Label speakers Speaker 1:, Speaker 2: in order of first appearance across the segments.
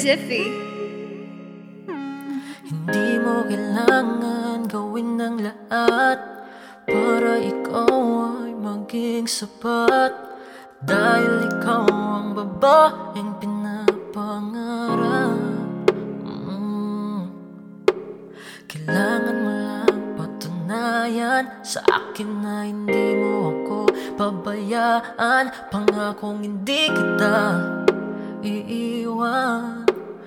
Speaker 1: Jiffy.
Speaker 2: Hindi mo kailangan gawin ng lahat para ikaw ay maging sapat, dahil ikaw ang babaeng pinapangarap. Kailangan mo lang patunayan sa akin na hindi mo ako pabayaan. Pangakong hindi kita iiwan.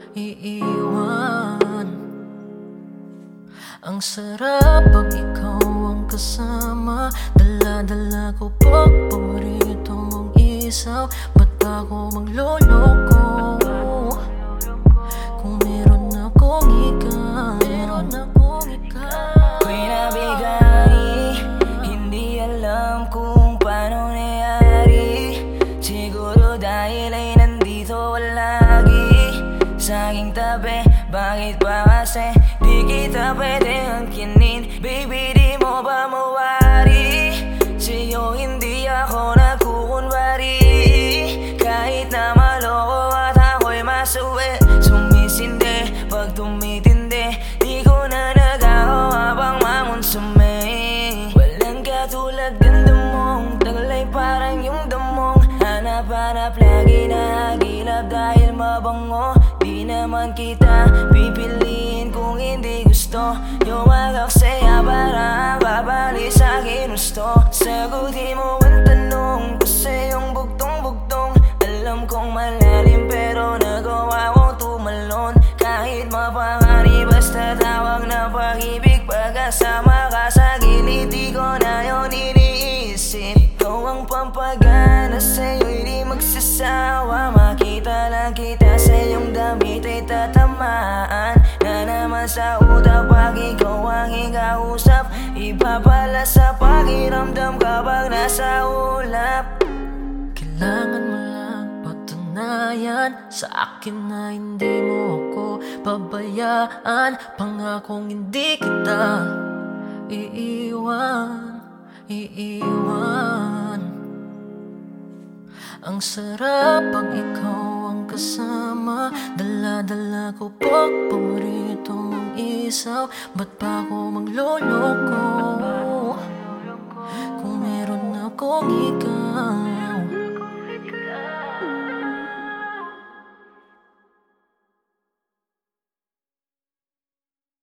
Speaker 2: Ang sarap pag ikaw ang kasama. Dala-dala ko pag paborito mong isaw. Ba't ba ako magloloko kung meron akong ikaw?
Speaker 3: Ako'y nabigay, hindi alam kung paano nangyari. Siguro dahil ay nandito lagi sa aking tabi. Bakit ba kasi di kita pwede angkinin? Baby, di mo ba mawari? Sa'yo hindi ako nagkukunwari. Kahit na maloko at ako'y masuwi, sumisindi pag tumitindi. Di ko na nagagawa pang mamunsumi. Walang katulad ganda mong taglay parang yung damong. Hanap-hanap lagi na hagilap dahil mabango. Di naman kita pipiliin kung hindi gusto. Yumagak sa'ya para babalik sa'kin gusto. Sagutin mo ang tanong kasi yung bugtong-bugtong. Alam kong malalim pero nagawa kong tumalon. Kahit mapangari basta tawag ng pag-ibig. Pagkasama ka sa gilid di ko na yun iniisip. Ikaw ang pampagana, sa'yo'y di magsasawa. Makita lang kita sa iyong damit ay tatamaan na naman sa utak pag ikaw ang hikausap. Iba pala sa pakiramdam kapag nasa ulap.
Speaker 2: Kailangan mo lang patunayan sa akin na hindi mo ako pabayaan. Pangakong hindi kita iiwan. Ang sarap pag ikaw ang kasama. Dala-dala ko pag paborito mong isaw. Ba't ba ako magloloko kung meron akong ikaw?